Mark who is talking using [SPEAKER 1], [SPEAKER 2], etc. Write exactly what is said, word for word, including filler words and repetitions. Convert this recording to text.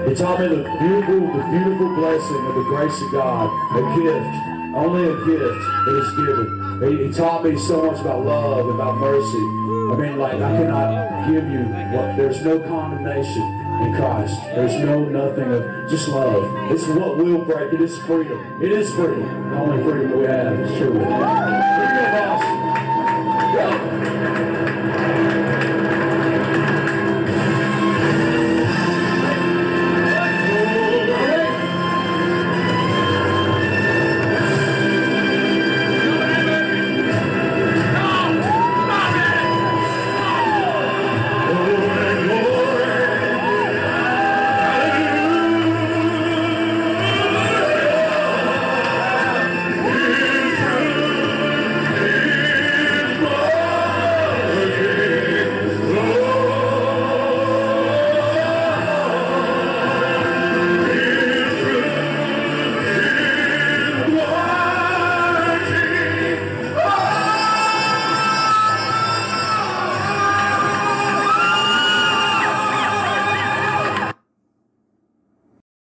[SPEAKER 1] He taught me the beautiful, the beautiful blessing of the grace of God, a gift, only a gift that is given. He, he taught me so much about love, about mercy. I mean, like, I cannot give you what, there's no condemnation in Christ. There's no nothing of just love. It's what will break. It is freedom. It is freedom. The only freedom that we have is true. Freedom of us. Yeah.